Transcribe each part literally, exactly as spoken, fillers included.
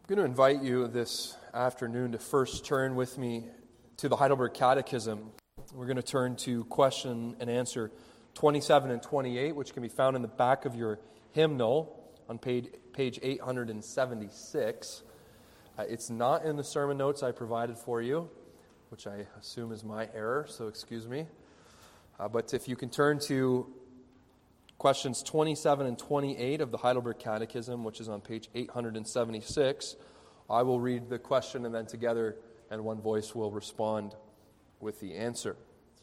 I'm going to invite you this afternoon to first turn with me to the Heidelberg Catechism. We're going to turn to question and answer twenty-seven and twenty-eight, which can be found in the back of your hymnal on page, page eight hundred seventy-six. Uh, it's not in the sermon notes I provided for you, which I assume is my error, so excuse me. Uh, but if you can turn to questions twenty-seven and twenty-eight of the Heidelberg Catechism, which is on page eight hundred seventy-six, I will read the question and then together and one voice will respond with the answer.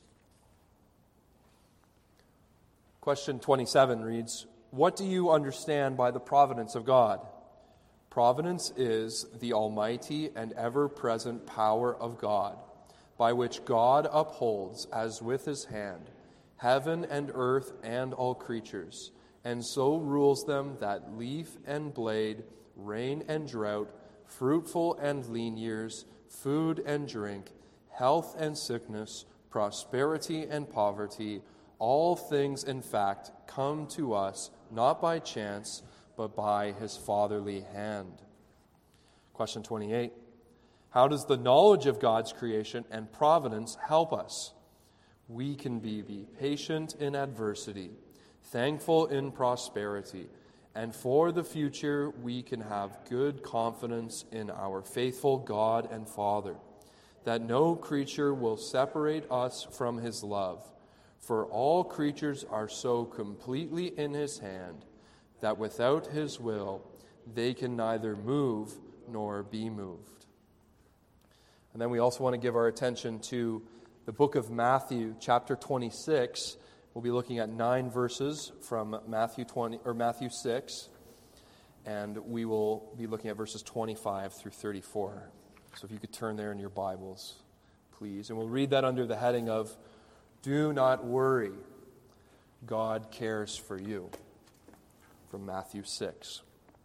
Question twenty-seven reads, "What do you understand by the providence of God?" Providence is the almighty and ever-present power of God, by which God upholds, as with his hand, heaven and earth and all creatures, and so rules them that leaf and blade, rain and drought, fruitful and lean years, food and drink, health and sickness, prosperity and poverty, all things, in fact, come to us not by chance, but by his fatherly hand. Question twenty-eight. How does the knowledge of God's creation and providence help us? We can be, be patient in adversity, thankful in prosperity, and for the future we can have good confidence in our faithful God and Father, that no creature will separate us from his love, for all creatures are so completely in his hand that without his will they can neither move nor be moved. And then we also want to give our attention to the book of Matthew, chapter twenty-six. We'll be looking at nine verses from Matthew twenty or Matthew six, and we will be looking at verses twenty-five through thirty-four. So if you could turn there in your Bibles, please. And we'll read that under the heading of "Do not worry, God cares for you," from Matthew six.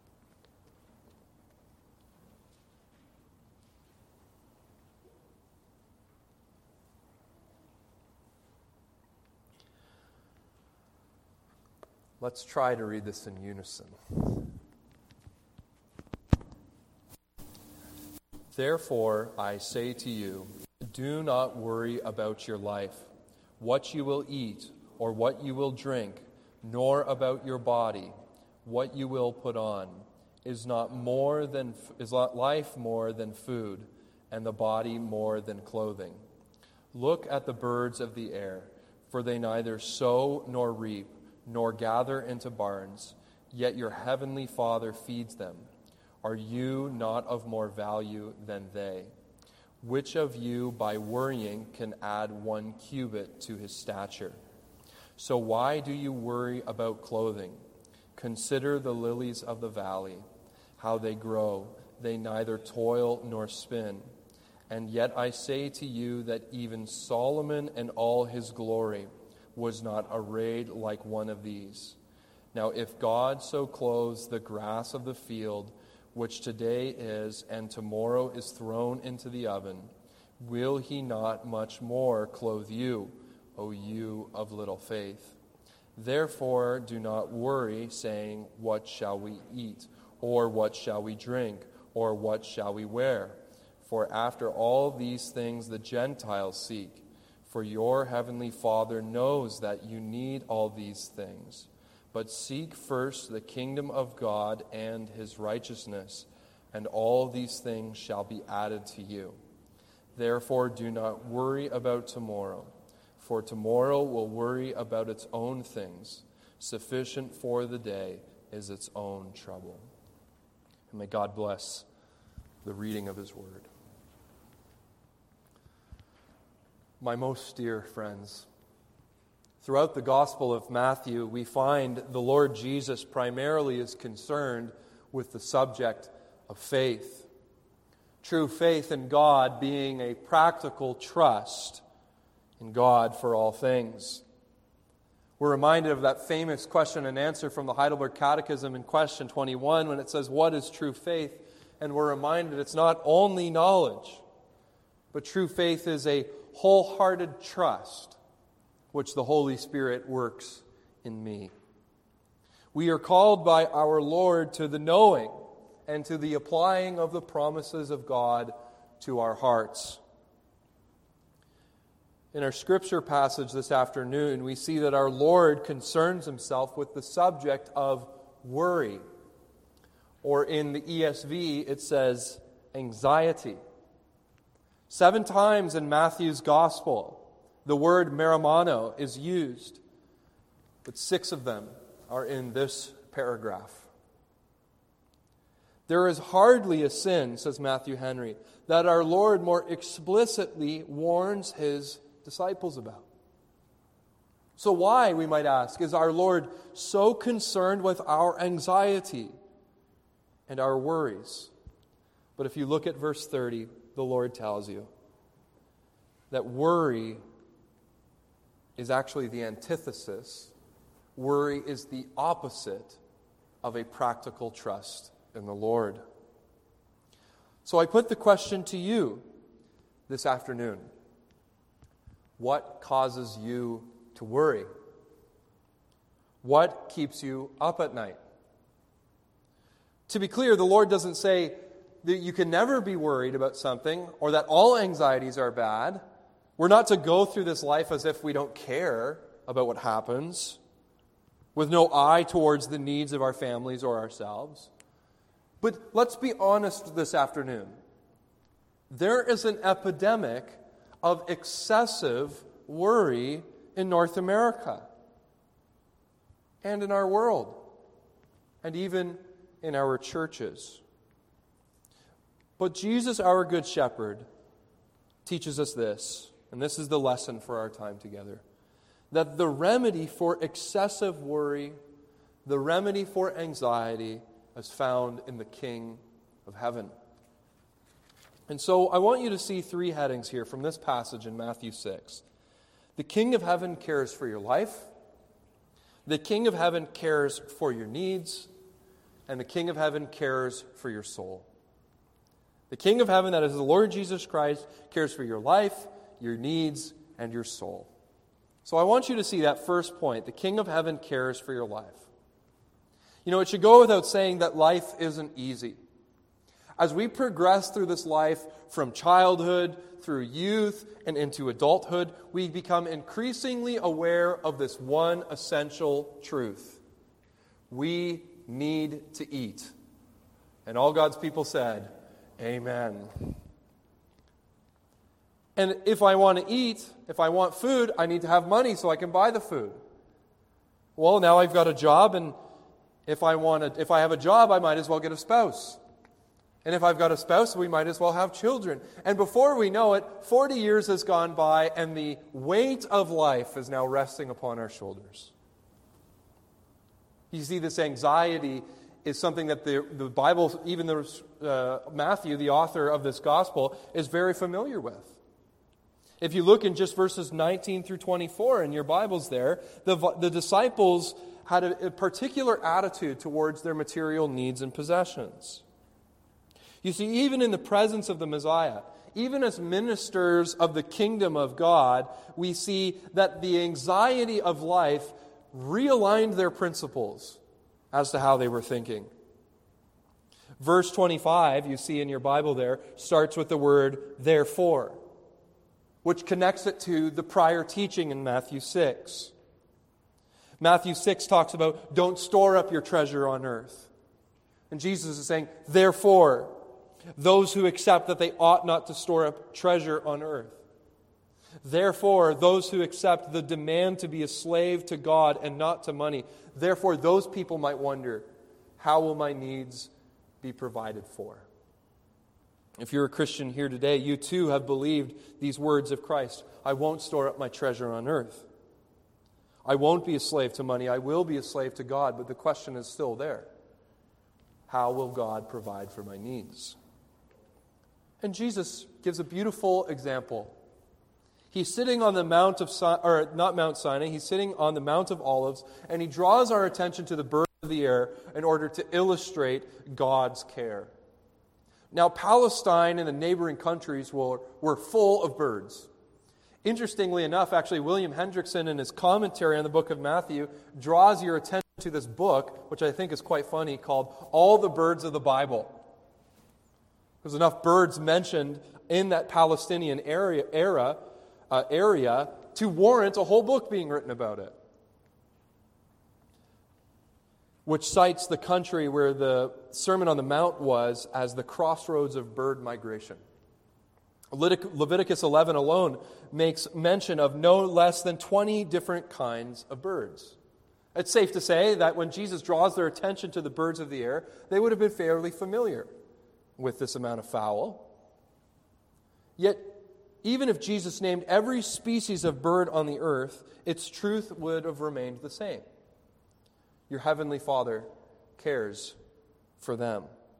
Let's try to read this in unison. "Therefore, I say to you, do not worry about your life, what you will eat or what you will drink, nor about your body, what you will put on. Is not more than is not life more than food, and the body more than clothing? Look at the birds of the air, for they neither sow nor reap, nor gather into barns, yet your heavenly Father feeds them. Are you not of more value than they? Which of you, by worrying, can add one cubit to his stature? So why do you worry about clothing? Consider the lilies of the valley, how they grow. They neither toil nor spin. And yet I say to you that even Solomon in all his glory was not arrayed like one of these. Now if God so clothes the grass of the field, which today is and tomorrow is thrown into the oven, will he not much more clothe you, O you of little faith? Therefore do not worry, saying, what shall we eat? Or what shall we drink? Or what shall we wear? For after all these things the Gentiles seek. For your heavenly Father knows that you need all these things. But seek first the kingdom of God and his righteousness, and all these things shall be added to you. Therefore do not worry about tomorrow, for tomorrow will worry about its own things. Sufficient for the day is its own trouble." And may God bless the reading of his word. My most dear friends, throughout the Gospel of Matthew, we find the Lord Jesus primarily is concerned with the subject of faith. True faith in God being a practical trust in God for all things. We're reminded of that famous question and answer from the Heidelberg Catechism in question twenty-one when it says, "What is true faith?" And we're reminded it's not only knowledge, but true faith is a wholehearted trust which the Holy Spirit works in me. We are called by our Lord to the knowing and to the applying of the promises of God to our hearts. In our scripture passage this afternoon, we see that our Lord concerns himself with the subject of worry. Or in the E S V, it says anxiety. Seven times in Matthew's gospel, the word merimano is used, but six of them are in this paragraph. There is hardly a sin, says Matthew Henry, that our Lord more explicitly warns his disciples about. So why, we might ask, is our Lord so concerned with our anxiety and our worries? But if you look at verse thirty, the Lord tells you that worry is actually the antithesis. Worry is the opposite of a practical trust in the Lord. So I put the question to you this afternoon. What causes you to worry? What keeps you up at night? To be clear, the Lord doesn't say that you can never be worried about something or that all anxieties are bad. We're not to go through this life as if we don't care about what happens, with no eye towards the needs of our families or ourselves. But let's be honest this afternoon. There is an epidemic of excessive worry in North America and in our world and even in our churches. But Jesus, our Good Shepherd, teaches us this, and this is the lesson for our time together, that the remedy for excessive worry, the remedy for anxiety, is found in the King of Heaven. And so I want you to see three headings here from this passage in Matthew six. The King of Heaven cares for your life, the King of Heaven cares for your needs, and the King of Heaven cares for your soul. The King of Heaven, that is the Lord Jesus Christ, cares for your life, your needs, and your soul. So I want you to see that first point. The King of Heaven cares for your life. You know, it should go without saying that life isn't easy. As we progress through this life from childhood, through youth, and into adulthood, we become increasingly aware of this one essential truth. We need to eat. And all God's people said, Amen. And if I want to eat, if I want food, I need to have money so I can buy the food. Well, now I've got a job, and if I want to, if I have a job, I might as well get a spouse. And if I've got a spouse, we might as well have children. And before we know it, forty years has gone by, and the weight of life is now resting upon our shoulders. You see, this anxiety is something that the, the Bible, even the, uh, Matthew, the author of this gospel, is very familiar with. If you look in just verses nineteen through twenty-four in your Bibles there, the, the disciples had a, a particular attitude towards their material needs and possessions. You see, even in the presence of the Messiah, even as ministers of the kingdom of God, we see that the anxiety of life realigned their principles as to how they were thinking. Verse twenty-five, you see in your Bible there, starts with the word therefore, which connects it to the prior teaching in Matthew six. Matthew six talks about don't store up your treasure on earth. And Jesus is saying, therefore, those who accept that they ought not to store up treasure on earth. Therefore, those who accept the demand to be a slave to God and not to money, therefore, those people might wonder, how will my needs be provided for? If you're a Christian here today, you too have believed these words of Christ. I won't store up my treasure on earth. I won't be a slave to money. I will be a slave to God. But the question is still there. How will God provide for my needs? And Jesus gives a beautiful example. He's sitting on the Mount of Sinai, or not Mount Sinai, he's sitting on the Mount of Olives, and he draws our attention to the birds of the air in order to illustrate God's care. Now, Palestine and the neighboring countries were, were full of birds. Interestingly enough, actually, William Hendrickson, in his commentary on the book of Matthew, draws your attention to this book, which I think is quite funny, called All the Birds of the Bible. There's enough birds mentioned in that Palestinian area, era, uh, area to warrant a whole book being written about it, which cites the country where the Sermon on the Mount was as the crossroads of bird migration. Leviticus eleven alone makes mention of no less than twenty different kinds of birds. It's safe to say that when Jesus draws their attention to the birds of the air, they would have been fairly familiar with this amount of fowl. Yet, even if Jesus named every species of bird on the earth, its truth would have remained the same. Your heavenly Father cares for them.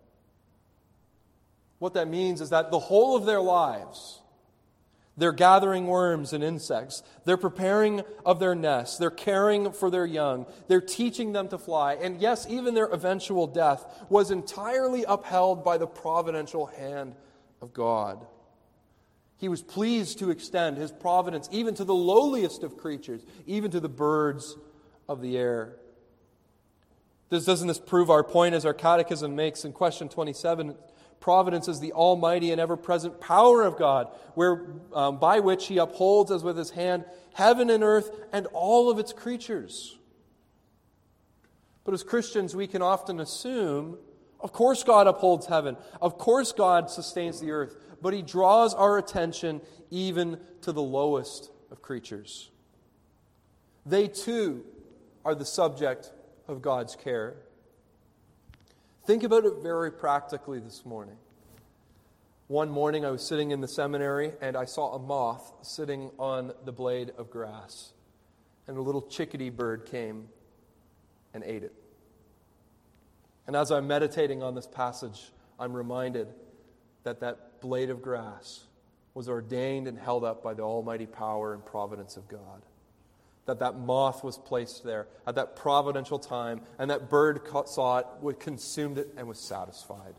What that means is that the whole of their lives, they're gathering worms and insects, they're preparing of their nests, they're caring for their young, they're teaching them to fly, and yes, even their eventual death was entirely upheld by the providential hand of God. He was pleased to extend His providence even to the lowliest of creatures, even to the birds of the air. This doesn't this prove our point, as our catechism makes in question twenty-seven? Providence is the almighty and ever-present power of God, where um, by which He upholds as with His hand heaven and earth and all of its creatures. But as Christians, we can often assume, of course God upholds heaven, of course God sustains the earth, but He draws our attention even to the lowest of creatures. They too are the subject of God's care. Think about it very practically this morning. One morning I was sitting in the seminary and I saw a moth sitting on the blade of grass. And a little chickadee bird came and ate it. And as I'm meditating on this passage, I'm reminded that that blade of grass was ordained and held up by the almighty power and providence of God. That that moth was placed there at that providential time, and that bird saw it, consumed it, and was satisfied.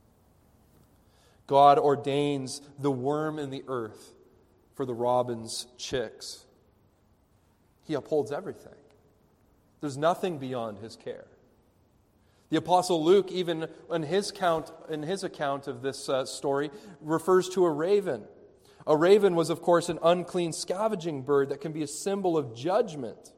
God ordains the worm in the earth for the robin's chicks. He upholds everything. There's nothing beyond His care. The Apostle Luke, even in his account, in his account of this uh, story, refers to a raven. A raven was, of course, an unclean scavenging bird that can be a symbol of judgment.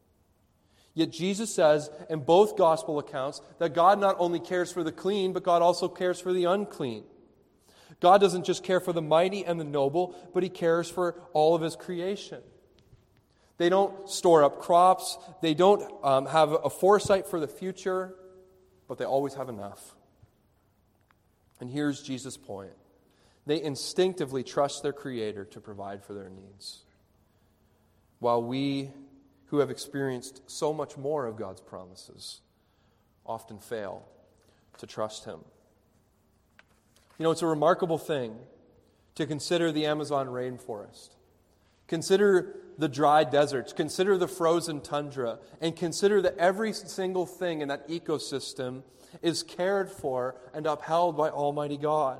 Yet Jesus says in both gospel accounts that God not only cares for the clean, but God also cares for the unclean. God doesn't just care for the mighty and the noble, but He cares for all of His creation. They don't store up crops. They don't um, have a foresight for the future, but they always have enough. And here's Jesus' point. They instinctively trust their Creator to provide for their needs, while we, who have experienced so much more of God's promises, often fail to trust Him. You know, it's a remarkable thing to consider the Amazon rainforest. Consider the dry deserts. Consider the frozen tundra. And consider that every single thing in that ecosystem is cared for and upheld by Almighty God.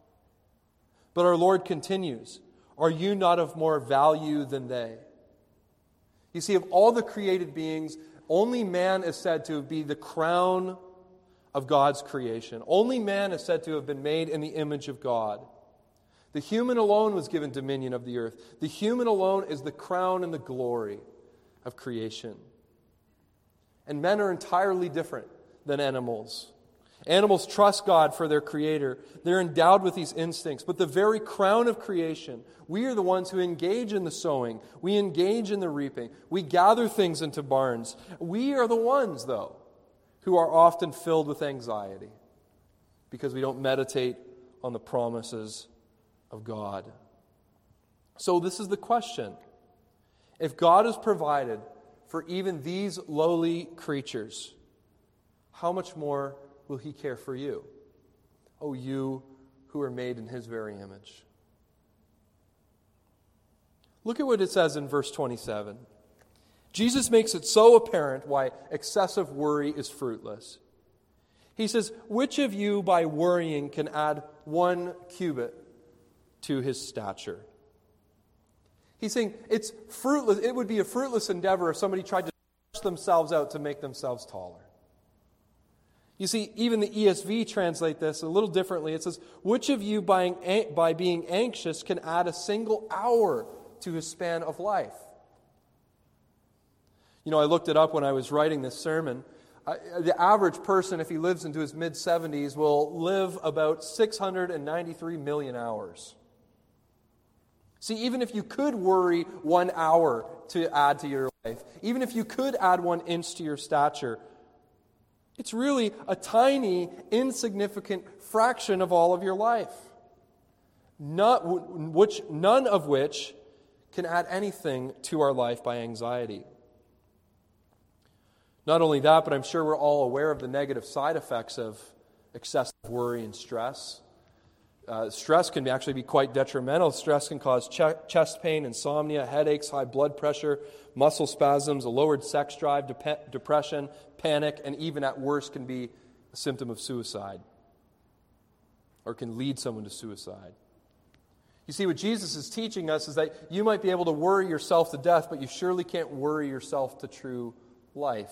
But our Lord continues, "Are you not of more value than they?" You see, of all the created beings, only man is said to be the crown of God's creation. Only man is said to have been made in the image of God. The human alone was given dominion of the earth. The human alone is the crown and the glory of creation. And men are entirely different than animals. Animals trust God for their Creator. They're endowed with these instincts. But the very crown of creation, we are the ones who engage in the sowing. We engage in the reaping. We gather things into barns. We are the ones, though, who are often filled with anxiety because we don't meditate on the promises of God. So this is the question. If God has provided for even these lowly creatures, how much more will He care for you? Oh, you who are made in His very image. Look at what it says in verse twenty-seven. Jesus makes it so apparent why excessive worry is fruitless. He says, "Which of you by worrying can add one cubit to his stature?" He's saying it's fruitless. It would be a fruitless endeavor if somebody tried to stretch themselves out to make themselves taller. You see, even the E S V translate this a little differently. It says, which of you by, by being anxious can add a single hour to his span of life? You know, I looked it up when I was writing this sermon. I, the average person, if he lives into his mid-seventies, will live about six hundred ninety-three million hours. See, even if you could worry one hour to add to your life, even if you could add one inch to your stature, it's really a tiny, insignificant fraction of all of your life. Not, which, none of which can add anything to our life by anxiety. Not only that, but I'm sure we're all aware of the negative side effects of excessive worry and stress. Uh, stress can actually be quite detrimental. Stress can cause ch- chest pain, insomnia, headaches, high blood pressure, muscle spasms, a lowered sex drive, dep- depression, panic, and even at worst can be a symptom of suicide or can lead someone to suicide. You see, what Jesus is teaching us is that you might be able to worry yourself to death, but you surely can't worry yourself to true life.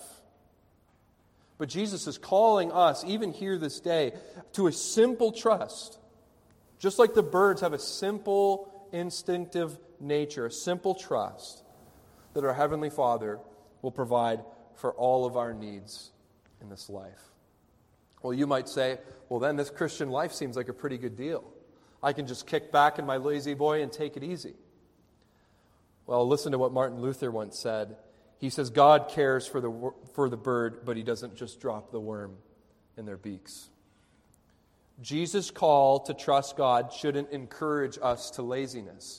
But Jesus is calling us, even here this day, to a simple trust. Just like the birds have a simple, instinctive nature, a simple trust that our Heavenly Father will provide for all of our needs in this life. Well, you might say, well, then this Christian life seems like a pretty good deal. I can just kick back in my lazy boy and take it easy. Well, listen to what Martin Luther once said. He says, God cares for the, for the bird, but he doesn't just drop the worm in their beaks. Jesus' call to trust God shouldn't encourage us to laziness.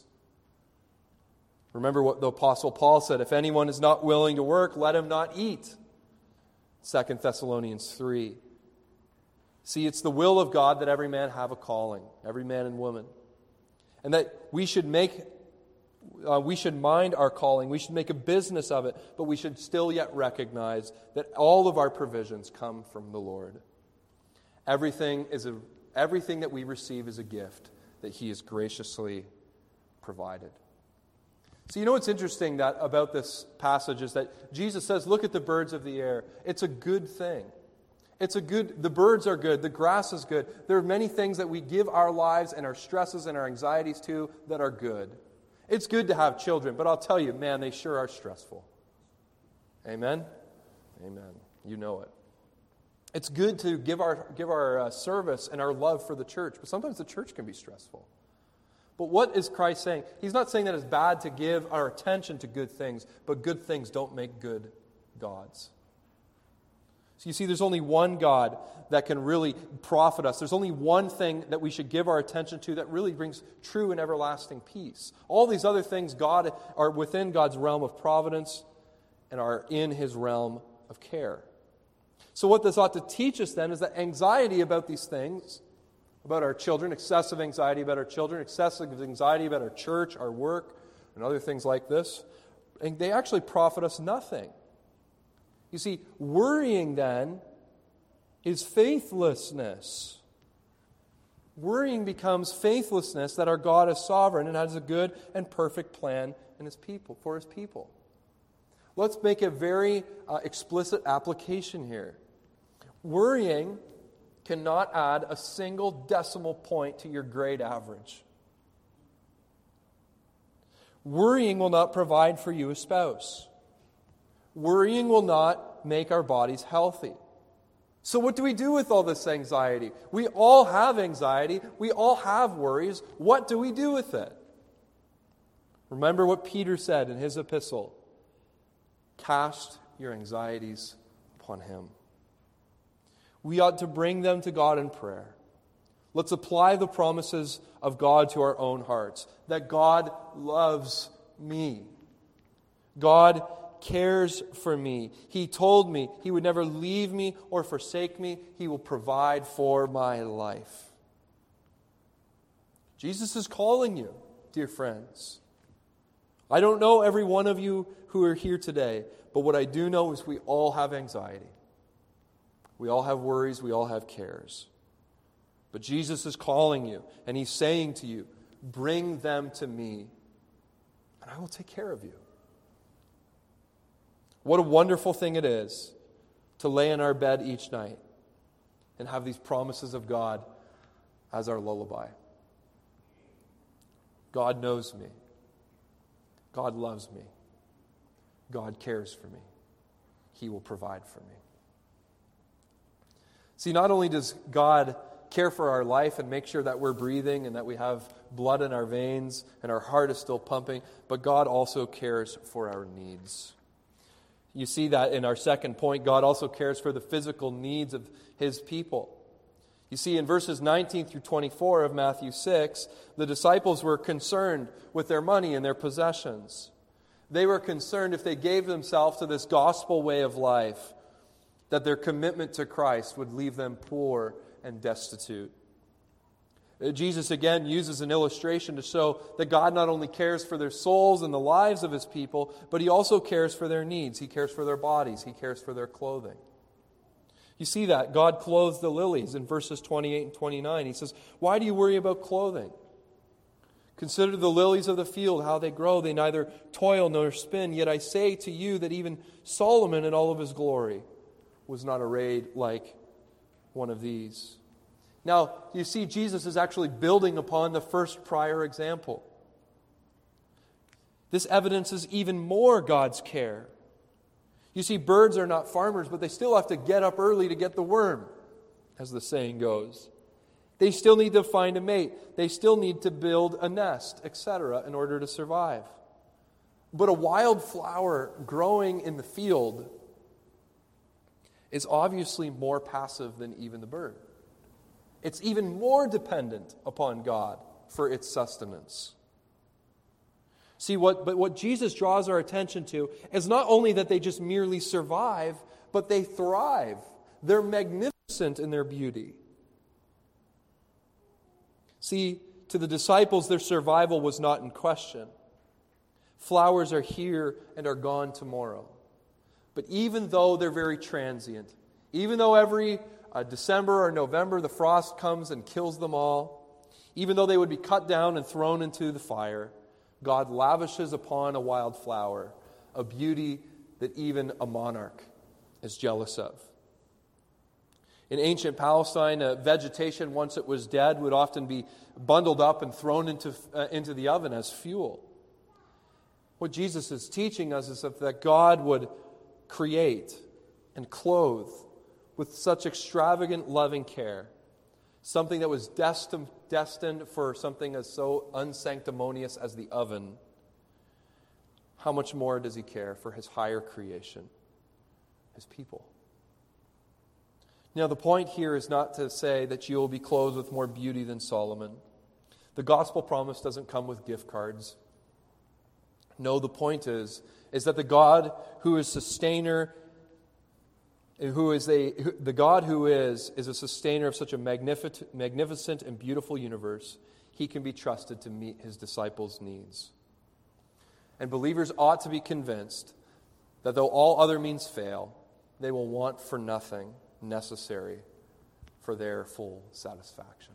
Remember what the Apostle Paul said, if anyone is not willing to work, let him not eat. Second Thessalonians three. See, it's the will of God that every man have a calling, every man and woman. And that we should make, uh, we should mind our calling, we should make a business of it, but we should still yet recognize that all of our provisions come from the Lord. Everything is a, everything that we receive is a gift that He has graciously provided. So you know what's interesting that about this passage is that Jesus says, look at the birds of the air. It's a good thing. It's a good, the birds are good, the grass is good. There are many things that we give our lives and our stresses and our anxieties to that are good. It's good to have children, but I'll tell you, man, they sure are stressful. Amen? Amen. You know it. It's good to give our give our uh, service and our love for the church, but sometimes the church can be stressful. But what is Christ saying? He's not saying that it's bad to give our attention to good things, but good things don't make good gods. So you see, there's only one God that can really profit us. There's only one thing that we should give our attention to that really brings true and everlasting peace. All these other things God are within God's realm of providence and are in His realm of care. So what this ought to teach us then is that anxiety about these things, about our children, excessive anxiety about our children, excessive anxiety about our church, our work, and other things like this, and they actually profit us nothing. You see, worrying then is faithlessness. Worrying becomes faithlessness that our God is sovereign and has a good and perfect plan in His people, for His people. Let's make a very uh, explicit application here. Worrying cannot add a single decimal point to your grade average. Worrying will not provide for you a spouse. Worrying will not make our bodies healthy. So what do we do with all this anxiety? We all have anxiety. We all have worries. What do we do with it? Remember what Peter said in his epistle. Cast your anxieties upon Him. We ought to bring them to God in prayer. Let's apply the promises of God to our own hearts. That God loves me. God cares for me. He told me He would never leave me or forsake me. He will provide for my life. Jesus is calling you, dear friends. I don't know every one of you who are here today, but what I do know is we all have anxiety. We all have worries. We all have cares. But Jesus is calling you, and He's saying to you, bring them to me, and I will take care of you. What a wonderful thing it is to lay in our bed each night and have these promises of God as our lullaby. God knows me. God loves me. God cares for me. He will provide for me. See, not only does God care for our life and make sure that we're breathing and that we have blood in our veins and our heart is still pumping, but God also cares for our needs. You see that in our second point. God also cares for the physical needs of His people. You see, in verses nineteen through twenty-four of Matthew six, the disciples were concerned with their money and their possessions. They were concerned if they gave themselves to this gospel way of life, that their commitment to Christ would leave them poor and destitute. Jesus again uses an illustration to show that God not only cares for their souls and the lives of His people, but He also cares for their needs. He cares for their bodies. He cares for their clothing. You see that. God clothes the lilies in verses twenty-eight and twenty-nine. He says, "Why do you worry about clothing? Consider the lilies of the field, how they grow. They neither toil nor spin. Yet I say to you that even Solomon in all of his glory was not arrayed like one of these." Now, you see, Jesus is actually building upon the first prior example. This evidences even more God's care. You see, birds are not farmers, but they still have to get up early to get the worm, as the saying goes. They still need to find a mate. They still need to build a nest, et cetera, in order to survive. But a wild flower growing in the field is obviously more passive than even the bird. It's even more dependent upon God for its sustenance. See, what, but what Jesus draws our attention to is not only that they just merely survive, but they thrive. They're magnificent in their beauty. See, to the disciples, their survival was not in question. Flowers are here and are gone tomorrow. But even though they're very transient, even though every uh, December or November the frost comes and kills them all, even though they would be cut down and thrown into the fire, God lavishes upon a wildflower a beauty that even a monarch is jealous of. In ancient Palestine, uh, vegetation, once it was dead, would often be bundled up and thrown into, uh, into the oven as fuel. What Jesus is teaching us is that God would create and clothe with such extravagant loving care something that was destined, destined for something as so unsanctimonious as the oven. How much more does He care for His higher creation, His people? Now, the point here is not to say that you will be clothed with more beauty than Solomon. The gospel promise doesn't come with gift cards. No, the point is, is that the God who is sustainer, who is a the God who is is a sustainer of such a magnificent, magnificent and beautiful universe, He can be trusted to meet His disciples' needs. And believers ought to be convinced that though all other means fail, they will want for nothing necessary for their full satisfaction.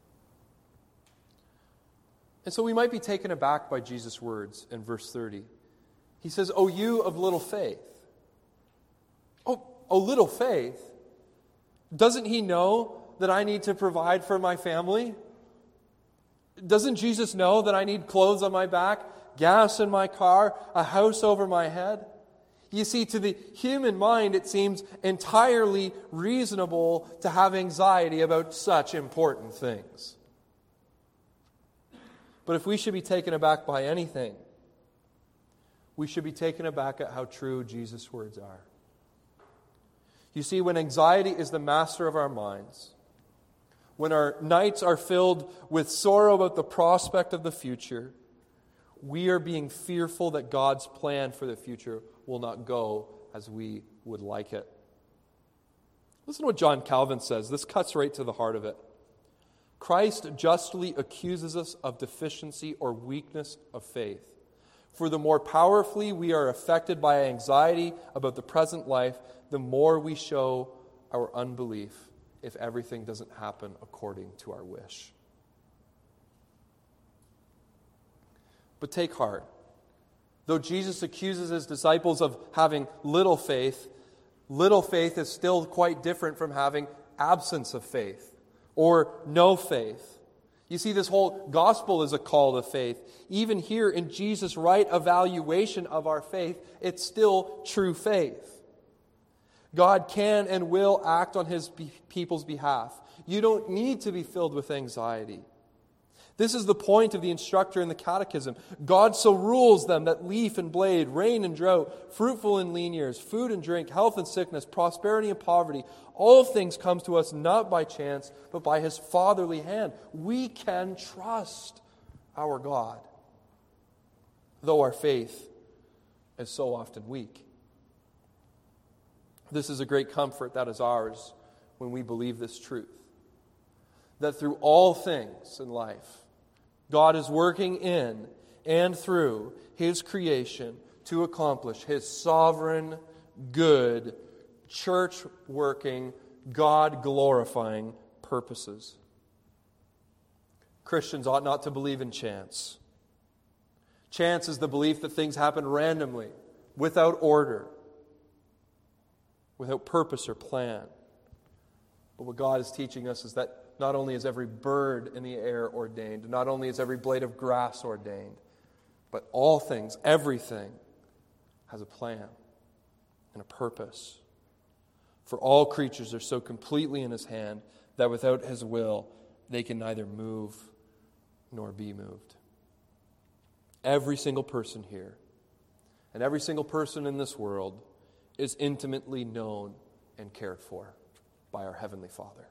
And so we might be taken aback by Jesus' words in verse thirty. He says, "O you of little faith." Oh, oh, little faith? Doesn't He know that I need to provide for my family? Doesn't Jesus know that I need clothes on my back, gas in my car, a house over my head? You see, to the human mind, it seems entirely reasonable to have anxiety about such important things. But if we should be taken aback by anything, we should be taken aback at how true Jesus' words are. You see, when anxiety is the master of our minds, when our nights are filled with sorrow about the prospect of the future, we are being fearful that God's plan for the future will not go as we would like it. Listen to what John Calvin says. This cuts right to the heart of it. Christ justly accuses us of deficiency or weakness of faith. For the more powerfully we are affected by anxiety about the present life, the more we show our unbelief if everything doesn't happen according to our wish. But take heart. Though Jesus accuses His disciples of having little faith, little faith is still quite different from having absence of faith or no faith. You see, this whole gospel is a call to faith. Even here in Jesus' right evaluation of our faith, it's still true faith. God can and will act on His be- people's behalf. You don't need to be filled with anxiety. This is the point of the instructor in the catechism. God so rules them that leaf and blade, rain and drought, fruitful and lean years, food and drink, health and sickness, prosperity and poverty, all things come to us not by chance, but by His fatherly hand. We can trust our God, though our faith is so often weak. This is a great comfort that is ours when we believe this truth, that through all things in life, God is working in and through His creation to accomplish His sovereign, good, church-working, God-glorifying purposes. Christians ought not to believe in chance. Chance is the belief that things happen randomly, without order, without purpose or plan. But what God is teaching us is that not only is every bird in the air ordained, not only is every blade of grass ordained, but all things, everything, has a plan and a purpose. For all creatures are so completely in His hand that without His will, they can neither move nor be moved. Every single person here and every single person in this world is intimately known and cared for by our Heavenly Father.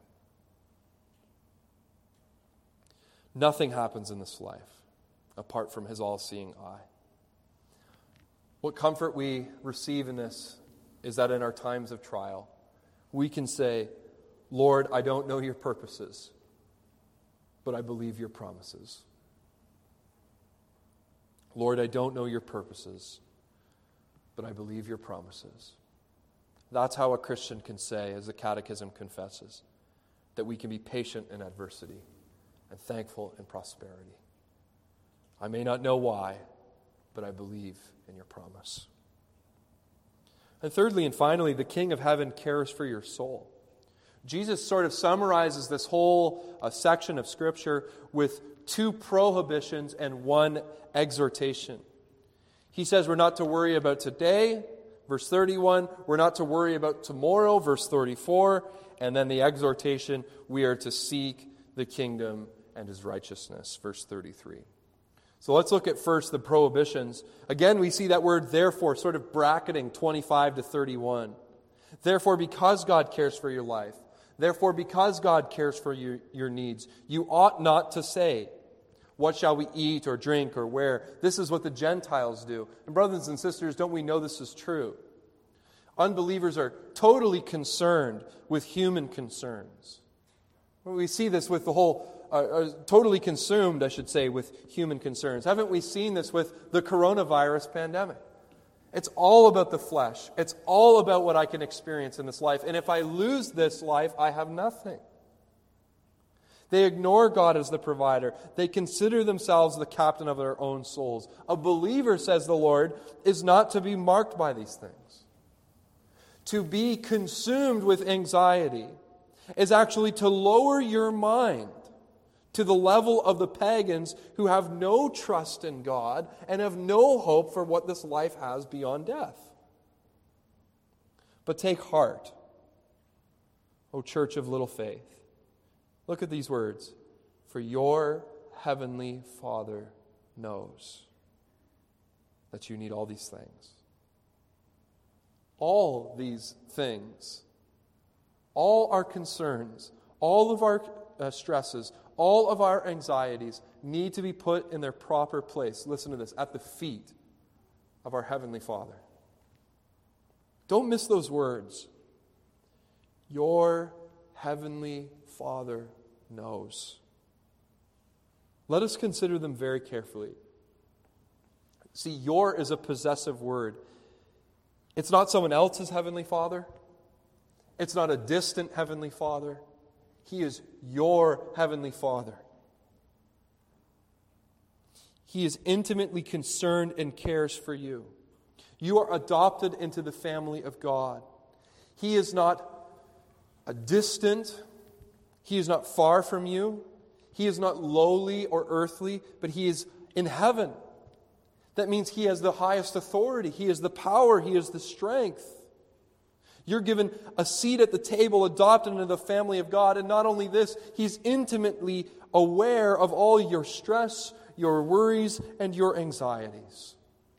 Nothing happens in this life apart from His all-seeing eye. What comfort we receive in this is that in our times of trial, we can say, Lord, I don't know your purposes, but I believe your promises. Lord, I don't know your purposes, but I believe your promises. That's how a Christian can say, as the Catechism confesses, that we can be patient in adversity and thankful in prosperity. I may not know why, but I believe in your promise. And thirdly and finally, the King of Heaven cares for your soul. Jesus sort of summarizes this whole uh, section of Scripture with two prohibitions and one exhortation. He says we're not to worry about today, verse thirty-one. We're not to worry about tomorrow, verse thirty-four. And then the exhortation, we are to seek the kingdom and His righteousness, verse thirty-three. So let's look at first the prohibitions. Again, we see that word therefore sort of bracketing twenty-five to thirty-one. Therefore, because God cares for your life, therefore, because God cares for your, your needs, you ought not to say, what shall we eat or drink or wear? This is what the Gentiles do. And brothers and sisters, don't we know this is true? Unbelievers are totally concerned with human concerns. We see this with the whole Are, are totally consumed, I should say, with human concerns. Haven't we seen this with the coronavirus pandemic? It's all about the flesh. It's all about what I can experience in this life. And if I lose this life, I have nothing. They ignore God as the provider. They consider themselves the captain of their own souls. A believer, says the Lord, is not to be marked by these things. To be consumed with anxiety is actually to lower your mind to the level of the pagans who have no trust in God and have no hope for what this life has beyond death. But take heart, O church of little faith. Look at these words. For your heavenly Father knows that you need all these things. All these things, all our concerns, all of our uh, stresses, all of our anxieties need to be put in their proper place. Listen to this, at the feet of our Heavenly Father. Don't miss those words. Your Heavenly Father knows. Let us consider them very carefully. See, your is a possessive word. It's not someone else's Heavenly Father. It's not a distant Heavenly Father. He is your Heavenly Father. He is intimately concerned and cares for you. You are adopted into the family of God. He is not a distant. He is not far from you. He is not lowly or earthly, but He is in heaven. That means He has the highest authority. He has the power. He has the strength. You're given a seat at the table, adopted into the family of God. And not only this, He's intimately aware of all your stress, your worries, and your anxieties.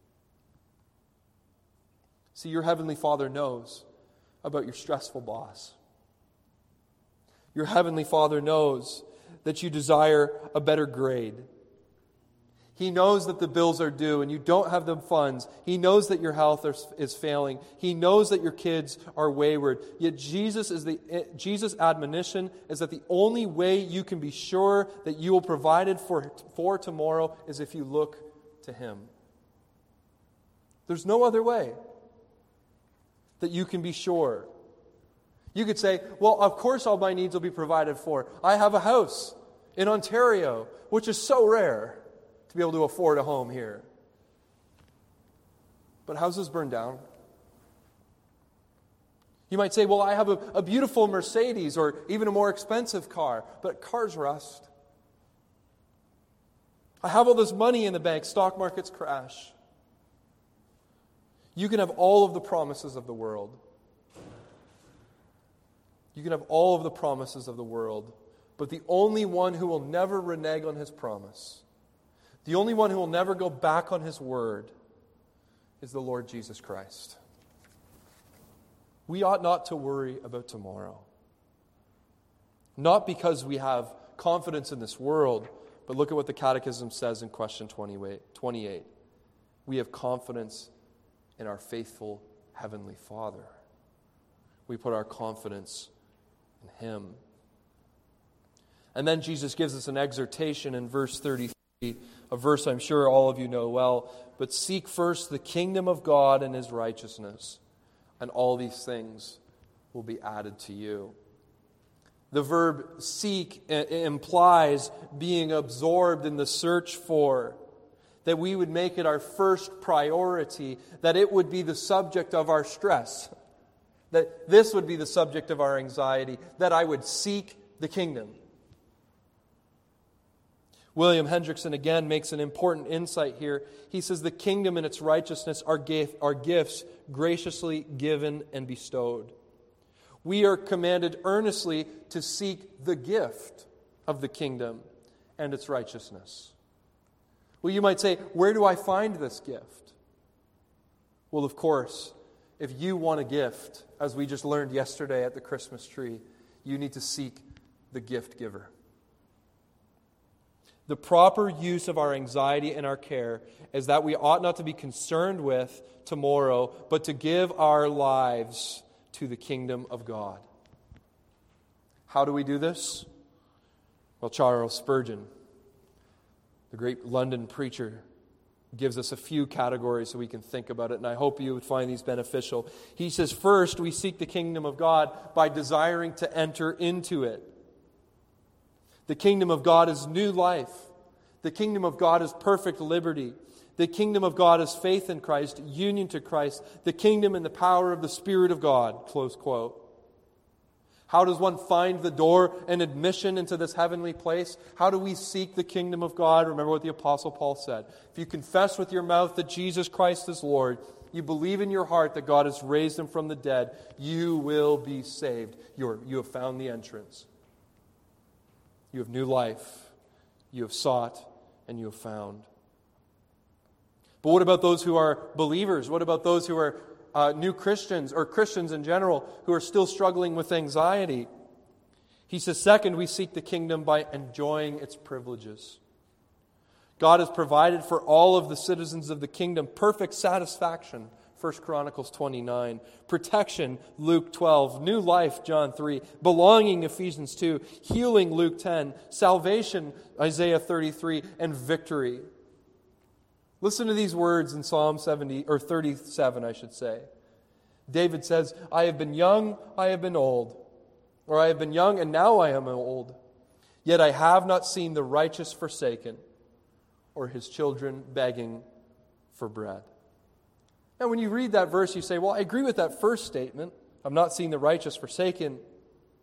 See, your Heavenly Father knows about your stressful boss. Your Heavenly Father knows that you desire a better grade. He knows that the bills are due and you don't have the funds. He knows that your health is failing. He knows that your kids are wayward. Yet Jesus is the Jesus' admonition is that the only way you can be sure that you will provide for, for tomorrow is if you look to Him. There's no other way that you can be sure. You could say, well, of course all my needs will be provided for. I have a house in Ontario, which is so rare to be able to afford a home here. But houses burn down. You might say, well, I have a, a beautiful Mercedes or even a more expensive car, but cars rust. I have all this money in the bank, stock markets crash. You can have all of the promises of the world. You can have all of the promises of the world, but the only one who will never renege on His promise, the only one who will never go back on His word, is the Lord Jesus Christ. We ought not to worry about tomorrow. Not because we have confidence in this world, but look at what the Catechism says in question twenty-eight. We have confidence in our faithful Heavenly Father. We put our confidence in Him. And then Jesus gives us an exhortation in verse thirty-three, a verse I'm sure all of you know well. But seek first the kingdom of God and His righteousness, and all these things will be added to you. The verb seek implies being absorbed in the search for, that we would make it our first priority, that it would be the subject of our stress, that this would be the subject of our anxiety, that I would seek the kingdom. William Hendrickson again makes an important insight here. He says the kingdom and its righteousness are, gift, are gifts graciously given and bestowed. We are commanded earnestly to seek the gift of the kingdom and its righteousness. Well, you might say, where do I find this gift? Well, of course, if you want a gift, as we just learned yesterday at the Christmas tree, you need to seek the gift giver. The proper use of our anxiety and our care is that we ought not to be concerned with tomorrow, but to give our lives to the kingdom of God. How do we do this? Well, Charles Spurgeon, the great London preacher, gives us a few categories so we can think about it, and I hope you would find these beneficial. He says, first, we seek the kingdom of God by desiring to enter into it. The kingdom of God is new life. The kingdom of God is perfect liberty. The kingdom of God is faith in Christ, union to Christ. The kingdom and the power of the Spirit of God, close quote. How does one find the door and admission into this heavenly place? How do we seek the kingdom of God? Remember what the Apostle Paul said. If you confess with your mouth that Jesus Christ is Lord, you believe in your heart that God has raised Him from the dead, you will be saved. You're, you have found the entrance. You have new life. You have sought and you have found. But what about those who are believers? What about those who are uh, new Christians or Christians in general who are still struggling with anxiety? He says, second, we seek the kingdom by enjoying its privileges. God has provided for all of the citizens of the kingdom perfect satisfaction, First Chronicles twenty-nine. Protection, Luke twelve. New life, John three. Belonging, Ephesians two. Healing, Luke ten. Salvation, Isaiah thirty-three. And victory. Listen to these words in Psalm seventy, or thirty-seven, I should say. David says, I have been young, I have been old. Or I have been young, and now I am old. Yet I have not seen the righteous forsaken, or his children begging for bread. Now, when you read that verse, you say, well, I agree with that first statement. I'm not seeing the righteous forsaken.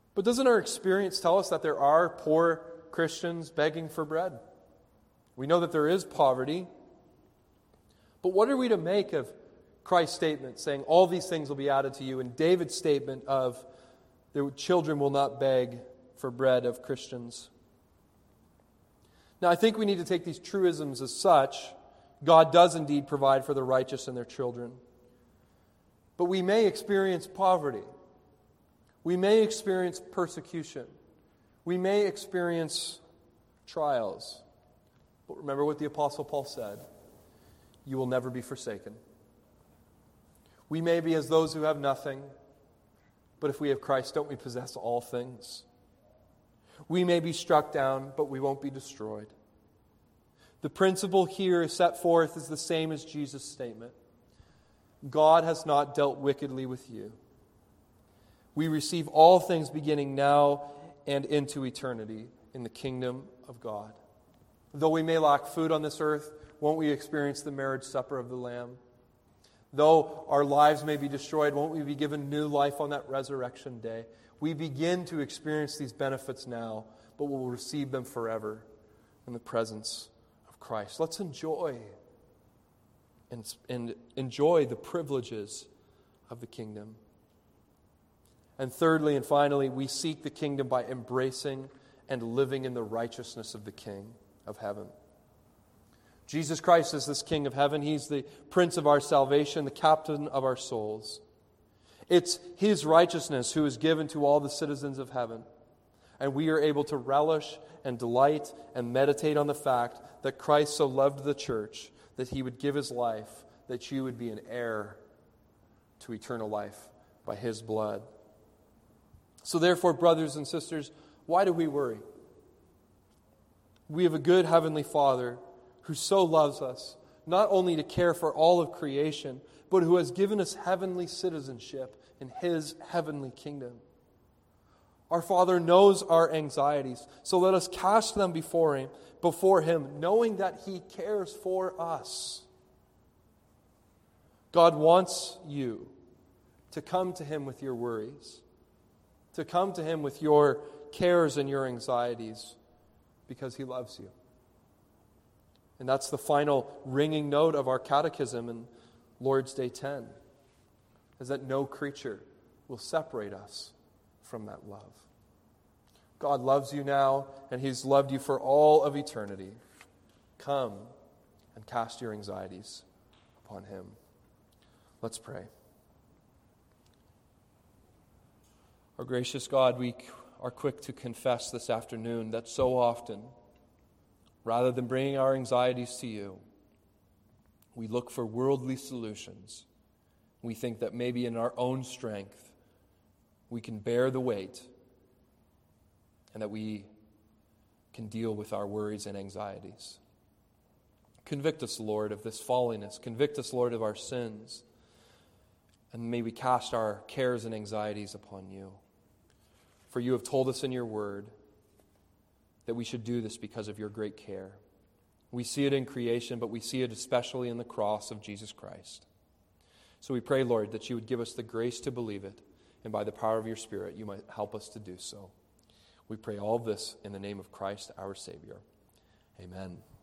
But doesn't our experience tell us that there are poor Christians begging for bread? We know that there is poverty. But what are we to make of Christ's statement saying all these things will be added to you, and David's statement of the children will not beg for bread of Christians? Now, I think we need to take these truisms as such. God does indeed provide for the righteous and their children. But we may experience poverty. We may experience persecution. We may experience trials. But remember what the Apostle Paul said: you will never be forsaken. We may be as those who have nothing, but if we have Christ, don't we possess all things? We may be struck down, but we won't be destroyed. The principle here set forth is the same as Jesus' statement. God has not dealt wickedly with you. We receive all things beginning now and into eternity in the kingdom of God. Though we may lack food on this earth, won't we experience the marriage supper of the Lamb? Though our lives may be destroyed, won't we be given new life on that resurrection day? We begin to experience these benefits now, but we'll receive them forever in the presence of Christ. Let's enjoy and, and enjoy the privileges of the kingdom. And thirdly and finally, we seek the kingdom by embracing and living in the righteousness of the King of heaven. Jesus Christ is this King of heaven. He's the Prince of our salvation, the captain of our souls. It's His righteousness who is given to all the citizens of heaven. And we are able to relish and delight and meditate on the fact that Christ so loved the church that He would give His life, that you would be an heir to eternal life by His blood. So therefore, brothers and sisters, why do we worry? We have a good heavenly Father who so loves us, not only to care for all of creation, but who has given us heavenly citizenship in His heavenly kingdom. Our Father knows our anxieties, so let us cast them before Him, before Him, knowing that He cares for us. God wants you to come to Him with your worries, to come to Him with your cares and your anxieties, because He loves you. And that's the final ringing note of our catechism in Lord's Day ten, is that no creature will separate us from that love. God loves you now, and He's loved you for all of eternity. Come and cast your anxieties upon Him. Let's pray. Our gracious God, we are quick to confess this afternoon that so often, rather than bringing our anxieties to you, we look for worldly solutions. We think that maybe in our own strength we can bear the weight and that we can deal with our worries and anxieties. Convict us, Lord, of this folliness. Convict us, Lord, of our sins. And may we cast our cares and anxieties upon you. For you have told us in your word that we should do this because of your great care. We see it in creation, but we see it especially in the cross of Jesus Christ. So we pray, Lord, that you would give us the grace to believe it, and by the power of your Spirit, you might help us to do so. We pray all this in the name of Christ, our Savior. Amen.